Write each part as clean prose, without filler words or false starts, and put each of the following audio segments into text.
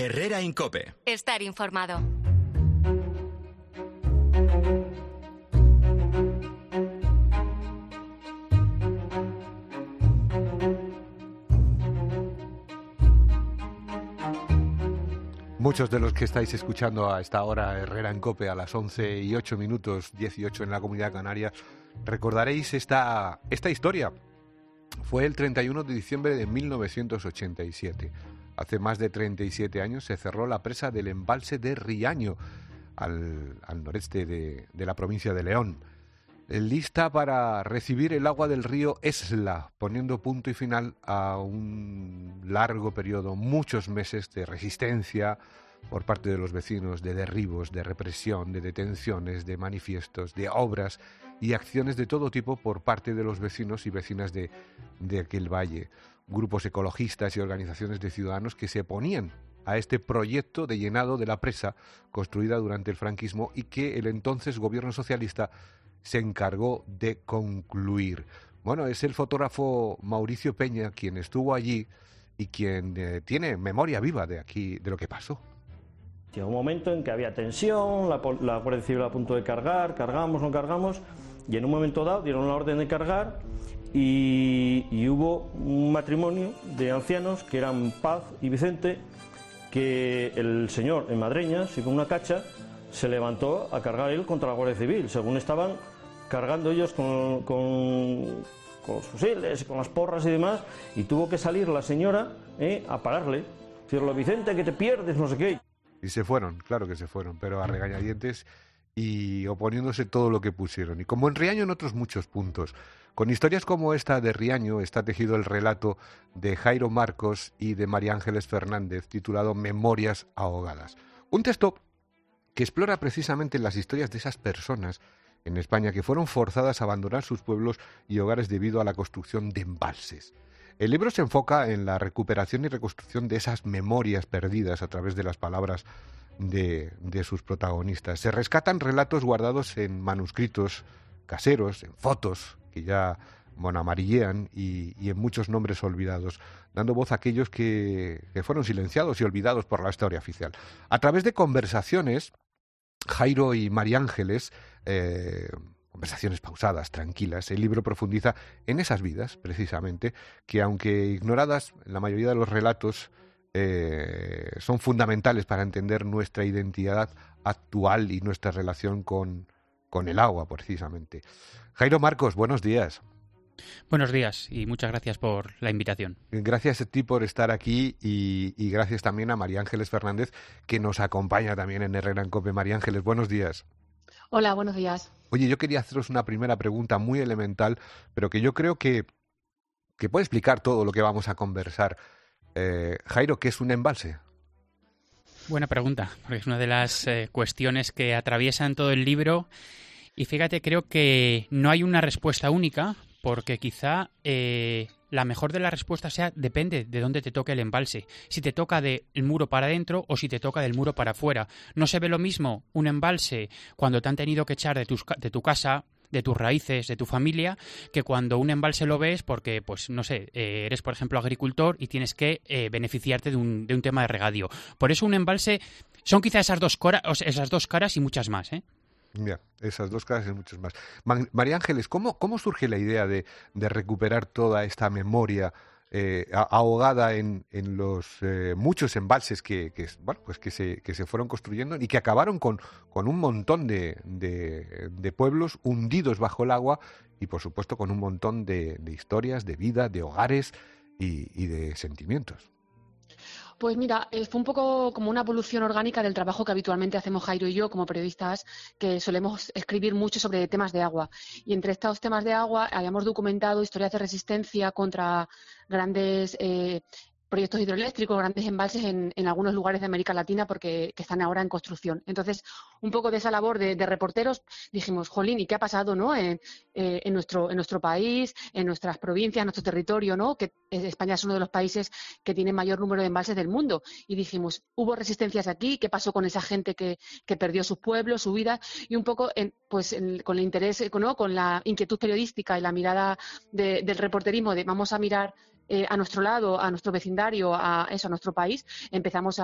Herrera Incope. Estar informado. Muchos de los que estáis escuchando a esta hora Herrera en Cope a las 11:08, 18 en la Comunidad Canaria, recordaréis esta historia. Fue el 31 de diciembre de 1987. Hace más de 37 años se cerró la presa del embalse de Riaño, al noreste de la provincia de León, lista para recibir el agua del río Esla, poniendo punto y final a un largo periodo, muchos meses de resistencia por parte de los vecinos, de derribos, de represión, de detenciones, de manifiestos, de obras y acciones de todo tipo por parte de los vecinos y vecinas de aquel valle. Grupos ecologistas y organizaciones de ciudadanos que se oponían a este proyecto de llenado de la presa construida durante el franquismo y que el entonces gobierno socialista se encargó de concluir. Bueno, es el fotógrafo Mauricio Peña quien estuvo allí y quien tiene memoria viva de lo que pasó. Llegó un momento en que había tensión, la Guardia Civil a punto de cargar, cargamos, no cargamos, y en un momento dado dieron la orden de cargar y hubo un matrimonio de ancianos que eran Paz y Vicente, que el señor en Madreñas y con una cacha se levantó a cargar él contra la Guardia Civil, según estaban cargando ellos con los fusiles, con las porras y demás, y tuvo que salir la señora a pararle, decirle: Vicente, que te pierdes, no sé qué. Y se fueron, claro que se fueron, pero a regañadientes y oponiéndose todo lo que pusieron. Y como en Riaño en otros muchos puntos. Con historias como esta de Riaño está tejido el relato de Jairo Marcos y de María Ángeles Fernández, titulado Memorias ahogadas. Un texto que explora precisamente las historias de esas personas en España que fueron forzadas a abandonar sus pueblos y hogares debido a la construcción de embalses. El libro se enfoca en la recuperación y reconstrucción de esas memorias perdidas a través de las palabras de sus protagonistas. Se rescatan relatos guardados en manuscritos caseros, en fotos que ya amarillean y en muchos nombres olvidados, dando voz a aquellos que fueron silenciados y olvidados por la historia oficial. A través de conversaciones, Jairo y María Ángeles, conversaciones pausadas, tranquilas, el libro profundiza en esas vidas, precisamente, que aunque ignoradas, la mayoría de los relatos son fundamentales para entender nuestra identidad actual y nuestra relación con el agua, precisamente. Jairo Marcos, buenos días. Buenos días y muchas gracias por la invitación. Gracias a ti por estar aquí y gracias también a María Ángeles Fernández, que nos acompaña también en Herrera en Cope. María Ángeles, buenos días. Hola, buenos días. Oye, yo quería haceros una primera pregunta muy elemental, pero que yo creo que puede explicar todo lo que vamos a conversar. Jairo, ¿qué es un embalse? Buena pregunta, porque es una de las cuestiones que atraviesan todo el libro. Y fíjate, creo que no hay una respuesta única, porque quizá la mejor de las respuestas depende de dónde te toque el embalse. Si te toca del muro para adentro o si te toca del muro para afuera. No se ve lo mismo un embalse cuando te han tenido que echar de tu casa, de tus raíces, de tu familia, que cuando un embalse lo ves porque, pues no sé, eres por ejemplo agricultor y tienes que beneficiarte de un tema de regadío. Por eso un embalse son quizá esas dos caras y muchas más, ¿eh? Ya, esas dos caras y muchas más. María Ángeles, ¿cómo surge la idea de recuperar toda esta memoria ahogada en los muchos embalses que se fueron construyendo y que acabaron con un montón de pueblos hundidos bajo el agua y, por supuesto, con un montón de historias, de vida, de hogares y de sentimientos? Pues mira, fue un poco como una evolución orgánica del trabajo que habitualmente hacemos Jairo y yo como periodistas, que solemos escribir mucho sobre temas de agua. Y entre estos temas de agua habíamos documentado historias de resistencia contra grandes proyectos hidroeléctricos, grandes embalses en algunos lugares de América Latina que están ahora en construcción. Entonces, un poco de esa labor de reporteros, dijimos, jolín, ¿y qué ha pasado, no? En nuestro país, en nuestras provincias, en nuestro territorio, ¿no? Que España es uno de los países que tiene mayor número de embalses del mundo. Y dijimos, ¿hubo resistencias aquí? ¿Qué pasó con esa gente que perdió sus pueblos, su vida? Y un poco con el interés, ¿no? Con la inquietud periodística y la mirada del reporterismo de vamos a mirar a nuestro lado, a nuestro vecindario, a nuestro país, empezamos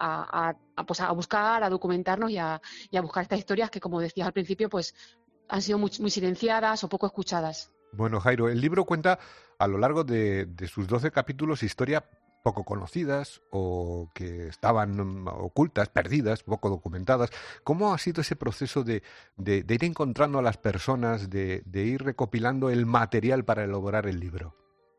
pues a buscar, a documentarnos y a buscar estas historias que, como decías al principio, pues han sido muy, muy silenciadas o poco escuchadas. Bueno, Jairo, el libro cuenta a lo largo de sus 12 capítulos historias poco conocidas o que estaban ocultas, perdidas, poco documentadas. ¿Cómo ha sido ese proceso de ir encontrando a las personas, de ir recopilando el material para elaborar el libro?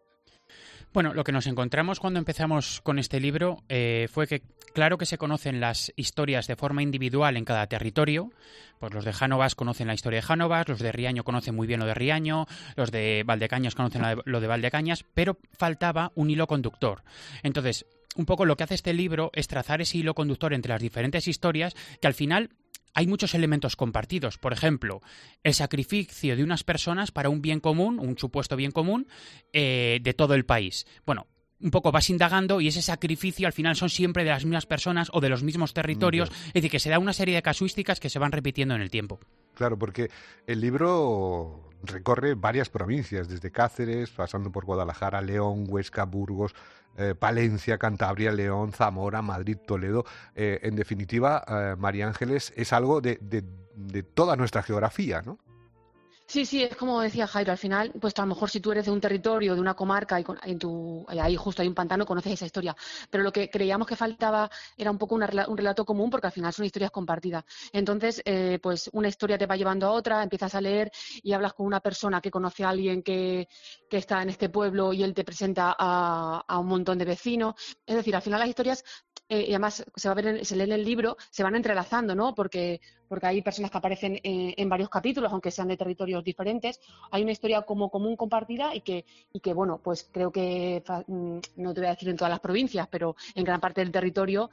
Bueno, lo que nos encontramos cuando empezamos con este libro fue que, claro que se conocen las historias de forma individual en cada territorio. Pues los de Jánovas conocen la historia de Jánovas, los de Riaño conocen muy bien lo de Riaño, los de Valdecañas conocen lo de Valdecañas, pero faltaba un hilo conductor. Entonces, un poco lo que hace este libro es trazar ese hilo conductor entre las diferentes historias que al final hay muchos elementos compartidos. Por ejemplo, el sacrificio de unas personas para un bien común, un supuesto bien común, de todo el país. Bueno, un poco vas indagando y ese sacrificio al final son siempre de las mismas personas o de los mismos territorios. Es decir, que se da una serie de casuísticas que se van repitiendo en el tiempo. Claro, porque el libro recorre varias provincias, desde Cáceres, pasando por Guadalajara, León, Huesca, Burgos, Palencia, Cantabria, León, Zamora, Madrid, Toledo. En definitiva, María Ángeles, es algo de toda nuestra geografía, ¿no? Sí, es como decía Jairo, al final, pues a lo mejor si tú eres de un territorio, de una comarca, y ahí justo hay un pantano, conoces esa historia. Pero lo que creíamos que faltaba era un poco un relato común, porque al final son historias compartidas. Entonces, pues una historia te va llevando a otra, empiezas a leer y hablas con una persona que conoce a alguien que está en este pueblo y él te presenta a un montón de vecinos. Es decir, al final las historias, y además se lee en el libro, se van entrelazando, ¿no? Porque hay personas que aparecen en varios capítulos, aunque sean de territorios diferentes. Hay una historia como común compartida y que bueno, pues creo que, no te voy a decir en todas las provincias, pero en gran parte del territorio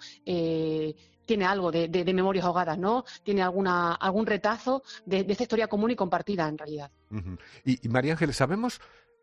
tiene algo de memorias ahogadas, ¿no? Tiene algún retazo de esta historia común y compartida, en realidad. Uh-huh. Y María Ángeles, ¿sabemos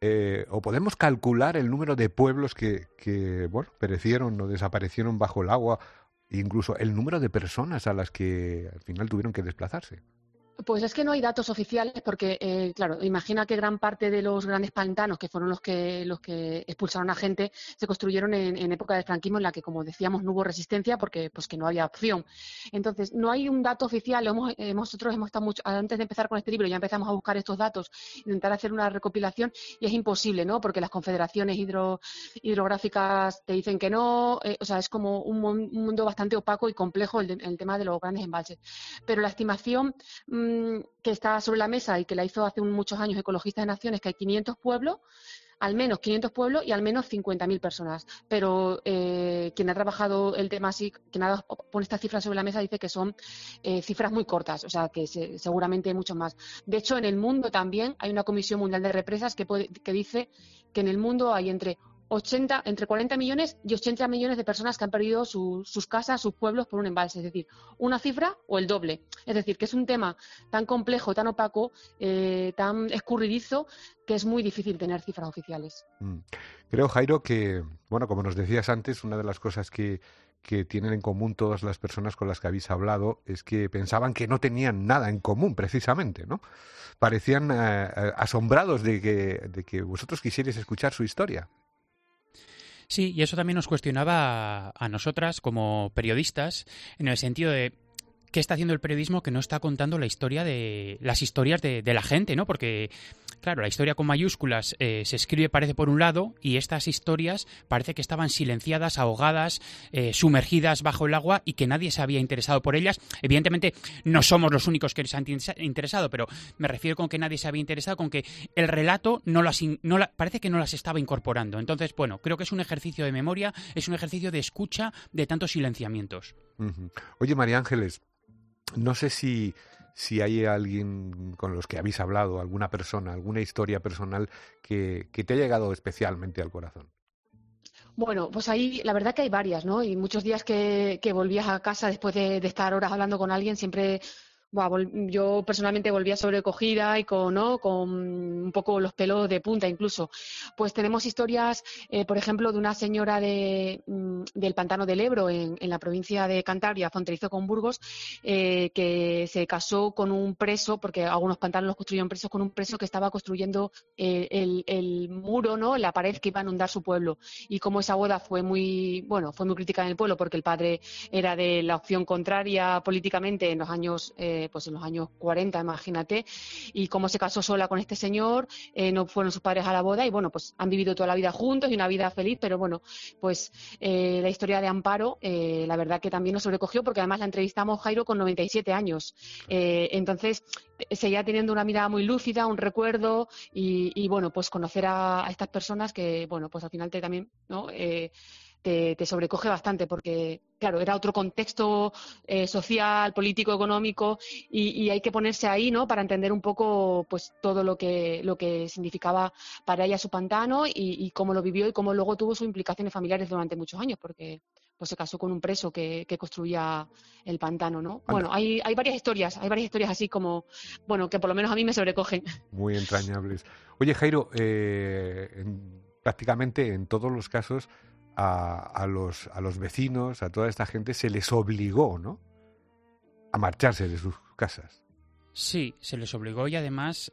o podemos calcular el número de pueblos que perecieron o desaparecieron bajo el agua? Incluso el número de personas a las que al final tuvieron que desplazarse. Pues es que no hay datos oficiales porque, claro, imagina que gran parte de los grandes pantanos, que fueron los que expulsaron a gente, se construyeron en época del franquismo, en la que, como decíamos, no hubo resistencia porque pues que no había opción. Entonces, no hay un dato oficial. Nosotros hemos estado antes de empezar con este libro, ya empezamos a buscar estos datos, intentar hacer una recopilación, y es imposible, ¿no? Porque las confederaciones hidrográficas te dicen que no. O sea, es como un mundo bastante opaco y complejo el tema de los grandes embalses. Pero la estimación que está sobre la mesa y que la hizo hace muchos años Ecologistas de Naciones, que hay 500 pueblos, al menos 500 pueblos y al menos 50.000 personas. Pero quien ha trabajado el tema así, quien pone estas cifras sobre la mesa, dice que son cifras muy cortas, o sea que seguramente mucho más. De hecho, en el mundo también hay una Comisión Mundial de Represas que dice que en el mundo hay entre 40 millones y 80 millones de personas que han perdido sus casas, sus pueblos por un embalse. Es decir, una cifra o el doble. Es decir, que es un tema tan complejo, tan opaco, tan escurridizo, que es muy difícil tener cifras oficiales. Creo, Jairo, que, bueno, como nos decías antes, una de las cosas que tienen en común todas las personas con las que habéis hablado es que pensaban que no tenían nada en común, precisamente, ¿no? Parecían asombrados de que vosotros quisierais escuchar su historia. Sí, y eso también nos cuestionaba a nosotras como periodistas, en el sentido de qué está haciendo el periodismo que no está contando las historias de la gente, ¿no? Porque, claro, la historia con mayúsculas se escribe, parece, por un lado, y estas historias parece que estaban silenciadas, ahogadas, sumergidas bajo el agua y que nadie se había interesado por ellas. Evidentemente, no somos los únicos que les han interesado, pero me refiero con que nadie se había interesado, con que el relato parece que no las estaba incorporando. Entonces, bueno, creo que es un ejercicio de memoria, es un ejercicio de escucha de tantos silenciamientos. Uh-huh. Oye, María Ángeles, no sé si hay alguien con los que habéis hablado, alguna persona, alguna historia personal que te ha llegado especialmente al corazón. Bueno, pues ahí la verdad que hay varias, ¿no? Y muchos días que volvías a casa después de estar horas hablando con alguien, siempre Yo personalmente volvía sobrecogida y con un poco los pelos de punta incluso. Pues tenemos historias, por ejemplo, de una señora del Pantano del Ebro, en la provincia de Cantabria, fronterizo con Burgos, que se casó con un preso, porque algunos pantanos los construyeron presos, con un preso que estaba construyendo el muro, ¿no?, la pared que iba a inundar su pueblo. Y como esa boda fue muy criticada en el pueblo, porque el padre era de la opción contraria políticamente en los años 40, imagínate, y cómo se casó sola con este señor, no fueron sus padres a la boda y pues han vivido toda la vida juntos y una vida feliz, pero pues la historia de Amparo, la verdad que también nos sobrecogió, porque además la entrevistamos, Jairo, con 97 años. Entonces seguía teniendo una mirada muy lúcida, un recuerdo y pues conocer a estas personas que, pues al final también, ¿no?, te sobrecoge bastante, porque, claro, era otro contexto social, político, económico, y hay que ponerse ahí, ¿no?, para entender un poco pues todo lo que significaba para ella su pantano y cómo lo vivió y cómo luego tuvo sus implicaciones familiares durante muchos años, porque pues se casó con un preso que construía el pantano, ¿no? Anda. Bueno, hay varias historias así como, que por lo menos a mí me sobrecogen. Muy entrañables. Oye, Jairo, prácticamente en todos los casos a los vecinos, a toda esta gente, se les obligó, ¿no?, a marcharse de sus casas. Sí, se les obligó y además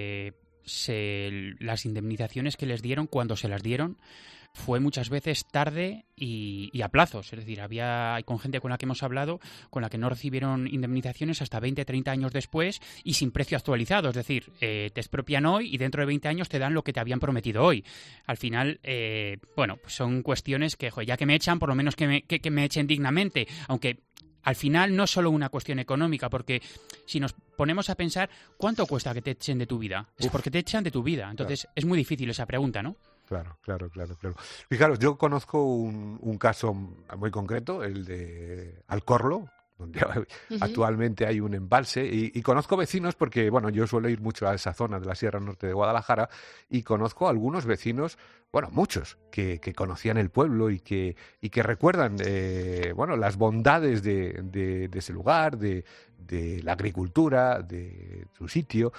las indemnizaciones que les dieron, cuando se las dieron, fue muchas veces tarde y a plazos. Es decir, hay con gente con la que hemos hablado con la que no recibieron indemnizaciones hasta 20, 30 años después y sin precio actualizado. Es decir, te expropian hoy y dentro de 20 años te dan lo que te habían prometido hoy. Al final, pues son cuestiones que, ya que me echan, por lo menos que me echen dignamente, aunque al final no es solo una cuestión económica, porque si nos ponemos a pensar, ¿cuánto cuesta que te echen de tu vida? Es porque te echan de tu vida. Entonces, claro, es muy difícil esa pregunta, ¿no? Claro. Fijaros, yo conozco un caso muy concreto, el de Alcorlo, donde actualmente hay un embalse, y conozco vecinos porque, yo suelo ir mucho a esa zona de la Sierra Norte de Guadalajara, y conozco a algunos vecinos, muchos, que conocían el pueblo y que recuerdan, las bondades de ese lugar, de la agricultura, de su sitio.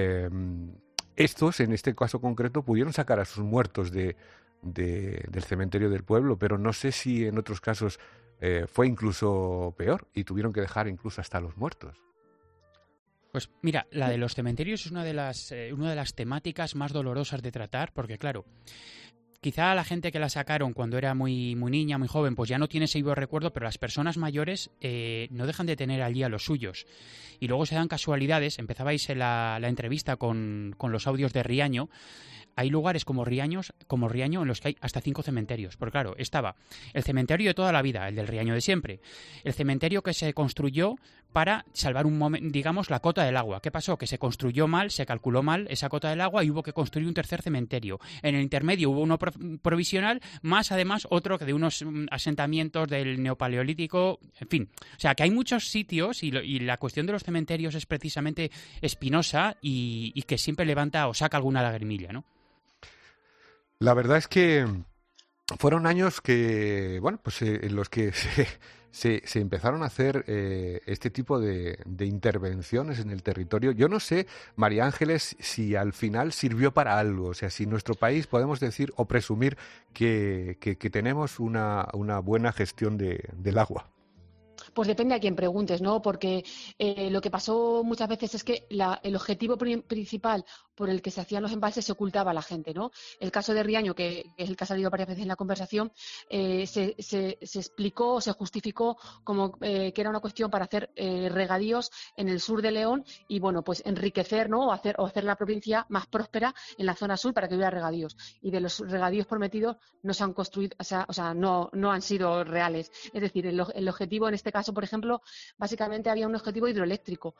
Estos, en este caso concreto, pudieron sacar a sus muertos del cementerio del pueblo, pero no sé si en otros casos fue incluso peor y tuvieron que dejar incluso hasta los muertos. Pues mira, la de los cementerios es una de las temáticas más dolorosas de tratar, porque claro, quizá la gente que la sacaron cuando era muy, muy niña, muy joven, pues ya no tiene ese vivo recuerdo, pero las personas mayores no dejan de tener allí a los suyos. Y luego se dan casualidades. Empezabais la entrevista con los audios de Riaño. Hay lugares como Riaño en los que hay hasta 5 cementerios. Porque claro, estaba el cementerio de toda la vida, el del Riaño de siempre. El cementerio que se construyó para salvar la cota del agua. ¿Qué pasó? Que se construyó mal, se calculó mal esa cota del agua y hubo que construir un tercer cementerio. En el intermedio hubo uno provisional, más además otro que de unos asentamientos del neopaleolítico, en fin. O sea, que hay muchos sitios y la cuestión de los cementerios es precisamente espinosa y que siempre levanta o saca alguna lagrimilla, ¿no? La verdad es que fueron años que, en los que se empezaron a hacer este tipo de intervenciones en el territorio. Yo no sé, María Ángeles, si al final sirvió para algo. O sea, si en nuestro país podemos decir o presumir que tenemos una buena gestión del agua. Pues depende a quién preguntes, ¿no? Porque lo que pasó muchas veces es que el objetivo principal por el que se hacían los embalses se ocultaba a la gente, ¿no? El caso de Riaño, que es el que ha salido varias veces en la conversación, se explicó, se justificó como que era una cuestión para hacer regadíos en el sur de León y, pues enriquecer, ¿no? O hacer la provincia más próspera en la zona sur para que hubiera regadíos. Y de los regadíos prometidos no se han construido, o sea, no han sido reales. Es decir, el objetivo en este caso, por ejemplo, básicamente había un objetivo hidroeléctrico,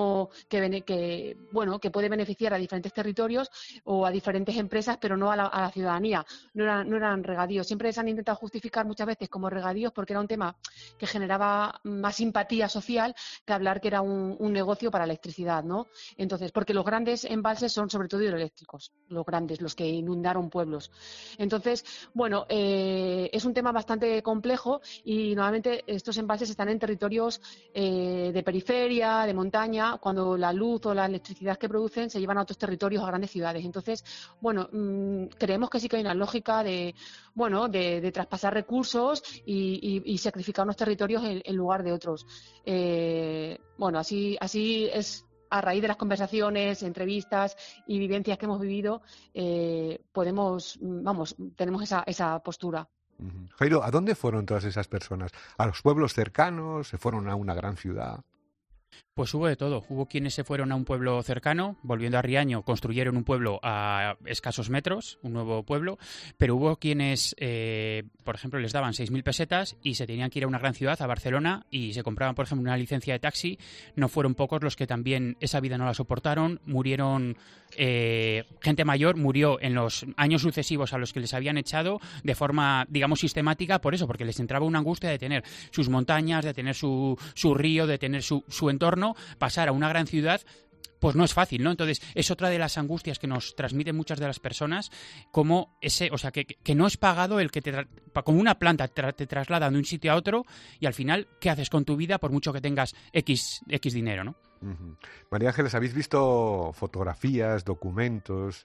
que puede beneficiar a diferentes territorios o a diferentes empresas, pero no a la ciudadanía. No eran regadíos. Siempre se han intentado justificar muchas veces como regadíos porque era un tema que generaba más simpatía social que hablar que era un negocio para electricidad, ¿no? Entonces, porque los grandes embalses son sobre todo hidroeléctricos, los grandes, los que inundaron pueblos. Entonces, es un tema bastante complejo y normalmente estos embalses están en territorios de periferia, de montaña, cuando la luz o la electricidad que producen se llevan a otros territorios, a grandes ciudades. Entonces, bueno, creemos que sí que hay una lógica de traspasar recursos y sacrificar unos territorios en lugar de otros. Bueno, así es. A raíz de las conversaciones, entrevistas y vivencias que hemos vivido, tenemos esa postura. Jairo, ¿a dónde fueron todas esas personas? ¿A los pueblos cercanos? ¿Se fueron a una gran ciudad? Pues hubo de todo. Hubo quienes se fueron a un pueblo cercano, volviendo a Riaño, construyeron un pueblo a escasos metros, un nuevo pueblo, pero hubo quienes, por ejemplo, les daban 6.000 pesetas y se tenían que ir a una gran ciudad, a Barcelona, y se compraban, por ejemplo, una licencia de taxi. No fueron pocos los que también esa vida no la soportaron, murieron, gente mayor murió en los años sucesivos a los que les habían echado de forma, digamos, sistemática, por eso, porque les entraba una angustia de tener sus montañas, de tener su río, de tener su entorno. Pasar a una gran ciudad, pues no es fácil, ¿no? Entonces, es otra de las angustias que nos transmiten muchas de las personas, como que no es pagado el que como una planta te traslada de un sitio a otro, y al final, ¿qué haces con tu vida por mucho que tengas X dinero, ¿no? Uh-huh. María Ángeles, ¿habéis visto fotografías, documentos,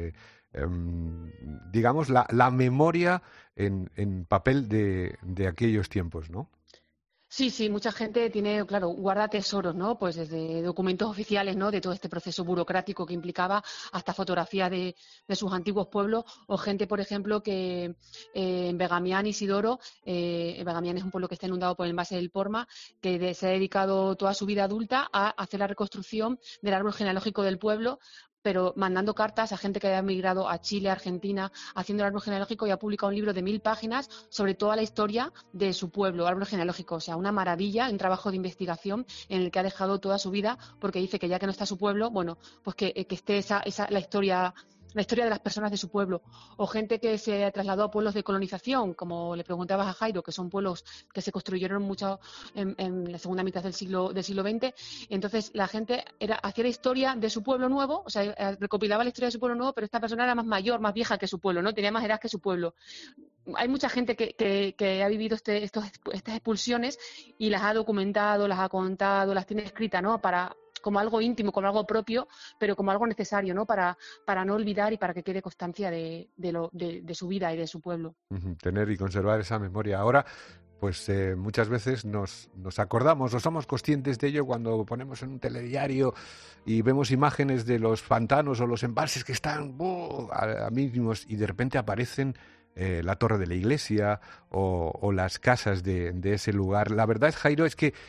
digamos, la memoria en papel de aquellos tiempos, ¿no? Sí, mucha gente guarda tesoros, ¿no? Pues desde documentos oficiales, ¿no? De todo este proceso burocrático que implicaba, hasta fotografías de sus antiguos pueblos, o gente, por ejemplo, que en Begamián, Isidoro, Begamián es un pueblo que está inundado por el embalse del Porma, que se ha dedicado toda su vida adulta a hacer la reconstrucción del árbol genealógico del pueblo, pero mandando cartas a gente que había emigrado a Chile, Argentina, haciendo el árbol genealógico, y ha publicado un libro de 1.000 páginas sobre toda la historia de su pueblo, árbol genealógico. O sea, una maravilla, un trabajo de investigación en el que ha dejado toda su vida, porque dice que ya que no está su pueblo, bueno, pues que esté la historia de las personas de su pueblo. O gente que se trasladó a pueblos de colonización, como le preguntabas a Jairo, que son pueblos que se construyeron mucho en la segunda mitad del siglo XX. Entonces la gente hacía la historia de su pueblo nuevo, o sea, recopilaba la historia de su pueblo nuevo, pero esta persona era más mayor, más vieja que su pueblo, ¿no? Tenía más edad que su pueblo. Hay mucha gente que ha vivido estas expulsiones y las ha documentado, las ha contado, las tiene escritas, ¿no? Como algo íntimo, como algo propio, pero como algo necesario, ¿no? Para no olvidar y para que quede constancia de su vida y de su pueblo. Tener y conservar esa memoria. Ahora, pues muchas veces nos acordamos o somos conscientes de ello cuando ponemos en un telediario y vemos imágenes de los pantanos o los embalses que están a mínimos, y de repente aparecen la torre de la iglesia o las casas de ese lugar. La verdad, Jairo, es que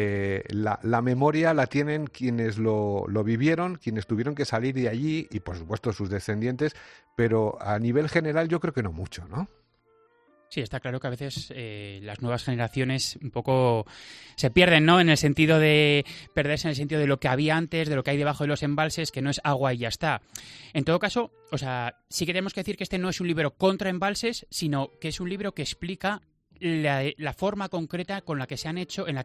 la memoria la tienen quienes lo vivieron, quienes tuvieron que salir de allí, y por supuesto sus descendientes, pero a nivel general yo creo que no mucho, ¿no? Sí, está claro que a veces las nuevas generaciones un poco se pierden, ¿no? En el sentido de perderse en el sentido de lo que había antes, de lo que hay debajo de los embalses, que no es agua y ya está. En todo caso, o sea, sí que tenemos que decir que este no es un libro contra embalses, sino que es un libro que explica la forma concreta en la que se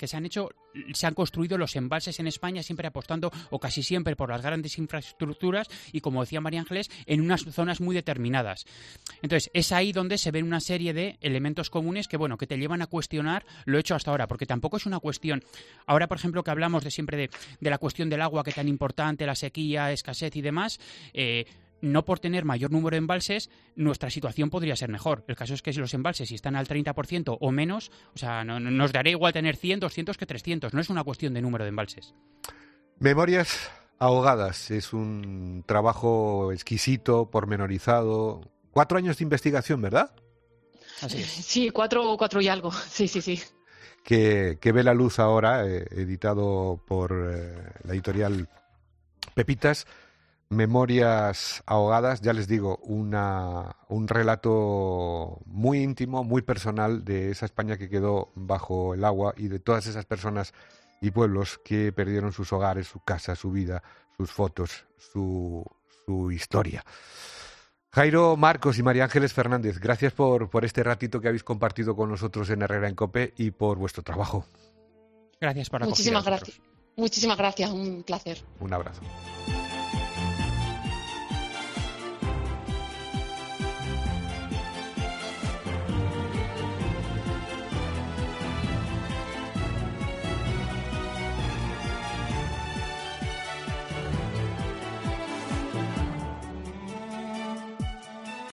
han construido los embalses en España, siempre apostando, o casi siempre, por las grandes infraestructuras, y, como decía María Ángeles, en unas zonas muy determinadas. Entonces, es ahí donde se ven una serie de elementos comunes que te llevan a cuestionar lo hecho hasta ahora, porque tampoco es una cuestión. Ahora, por ejemplo, que hablamos de la cuestión del agua, que tan importante, la sequía, escasez y demás, no por tener mayor número de embalses, nuestra situación podría ser mejor. El caso es que si los embalses, si están al 30% o menos, o sea, no nos dará igual tener 100, 200 que 300. No es una cuestión de número de embalses. Memorias ahogadas es un trabajo exquisito, pormenorizado. 4 años de investigación, ¿verdad? Así es. Sí, 4 y algo. Sí. Que ve la luz ahora, editado por la editorial Pepitas. Memorias ahogadas, ya les digo, un relato muy íntimo, muy personal de esa España que quedó bajo el agua, y de todas esas personas y pueblos que perdieron sus hogares, su casa, su vida, sus fotos, su historia. Jairo Marcos y María Ángeles Fernández, gracias por este ratito que habéis compartido con nosotros en Herrera en COPE y por vuestro trabajo. Gracias por la acogida. Muchísimas gracias. Muchísimas gracias, un placer. Un abrazo.